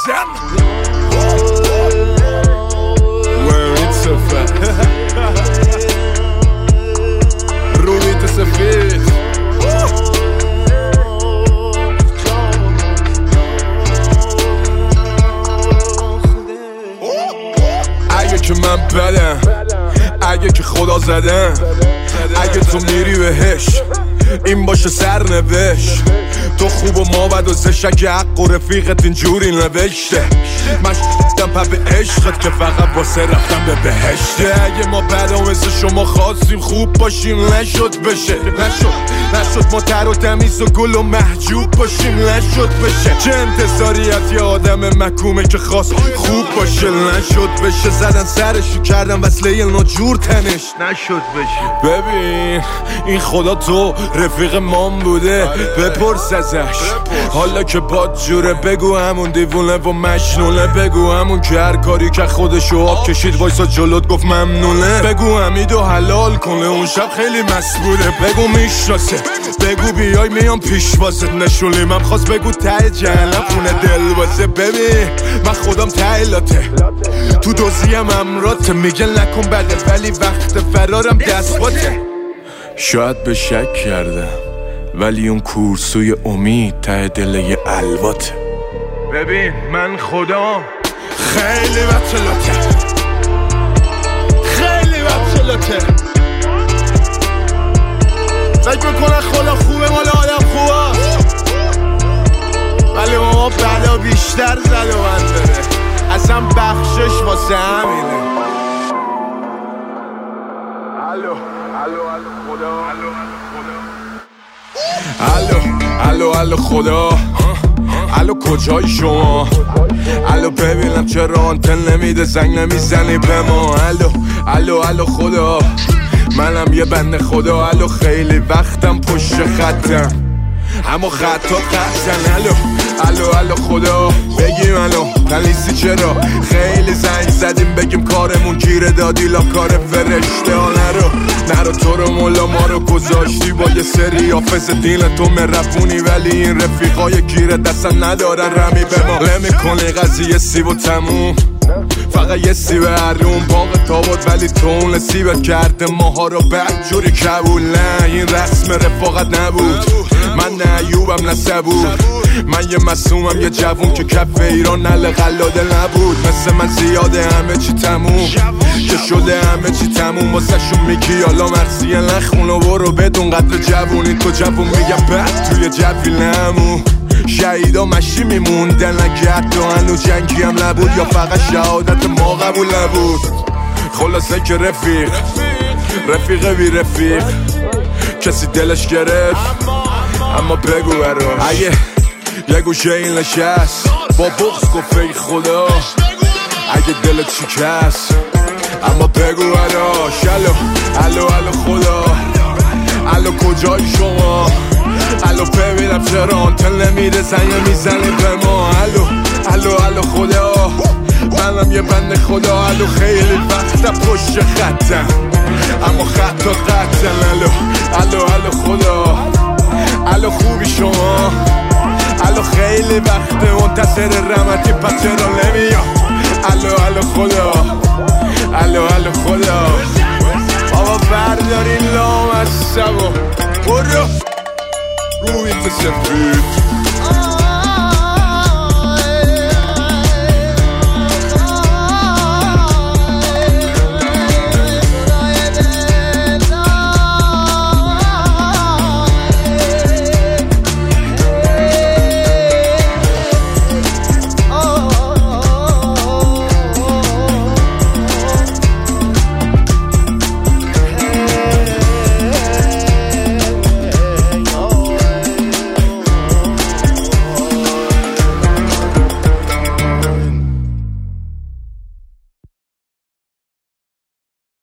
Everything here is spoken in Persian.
بزن وین سفر رویت سفید اگه که من بدم اگه که خدا زدم اگه تو میری بهش این باشه سرنوشت تو خوب و ما بد و زش اگه حق و رفیقت اینجوری نوشته من شدم پا به عشقت که فقط واسه رفتم به بهشته اگه ما بدا مثل شما خواستیم خوب باشیم نشد بشه نشد ما تر و تمیز و گل و محجوب باشیم نشد بشه چه انتظاریت یه آدم مکومه که خواست خوب باشه نشد بشه زدن سرشو کردن وصله ناجور تنش نشد بشه ببین این خدا تو رفیق مام بوده بپرس ازش حالا که باد جوره بگو همون دیوونه و مجنونه بگو همون که هر کاری که خودشو آب کشید وایسا جلوت گفت ممنونه بگو حمیدو حلال کنه اون شب خیلی مسئوله بگو میشناسه بگو بیای میام پیش واسه نشونیم هم خواست بگو ته جهنم خونه دل واسه ببین من خودم تایلاته تو دوزیم امراته میگه نکن بده ولی وقت فرارم دست باته شاید به شک کردم ولی اون کورسوی امید ته دل یه الواته ببین من خدا خیلی بچلاته خیلی بچلاته فکر میکنن خدا خوبه مال آدم خوبه ولی ما بلا بیشتر زد و من داره اصلا بخشش واسه همینه الو خدا الو کجایی شما الو ببینم چرا آنتن نمیده زنگ نمیزنی به ما الو خدا منم یه بنده خدا الو خیلی وقتم پشت خطم اما خطا قطعن الو خدا بگیم الو تلیسی چرا خیلی زنگ زدیم بگیم کارمون گیره دادی لا کار فرشته ها نرو تو رو مولا ما رو گذاشتی با یه سری حافظ دین تو مرفونی ولی این رفیقای گیره دستن ندارن رمی به ما نمی‌کنی قضیه سیب و تموم فقط یه سیب هرون باغ تابوت ولی تو اون سیبت کرده ماها رو بدجوری کبول نه این رسم رفاقت نبود من نه ایوبم نه صبور من یه مسومم یه جوون که کف ایران نل قلاده نبود مثل من زیاده همه چی تموم که شده همه چی تموم واسه شون میگی حالا مرسیه نخون و برو بدون قدر جوونی تو جوون میگم بعد توی جوی نمون شهیدا مشی میموندن اگه حتی هنو جنگی هم نبود یا فقط شهادت ما قبول نبود خلاصه که رفیق بی رفیق کسی دلش گرفت اما بگو برام اگه یه گوشه این نشست با بغض گفت ای خدا اگه دلت شکست اما بگو براش الو خدا الو کجایی شما الو ببینم چرا آنتن نمیره زنگ میزنه به ما الو خدا منم یه بنده خدا الو خیلی وقتا پشت خطم اما خطا قطعن الو خدا الو خوبی شما الو خیلی وقت منتظر رحمتی پس چرا نمیام الو خدا الو خدا بابا بردارین لام از سبا برو رویت سفید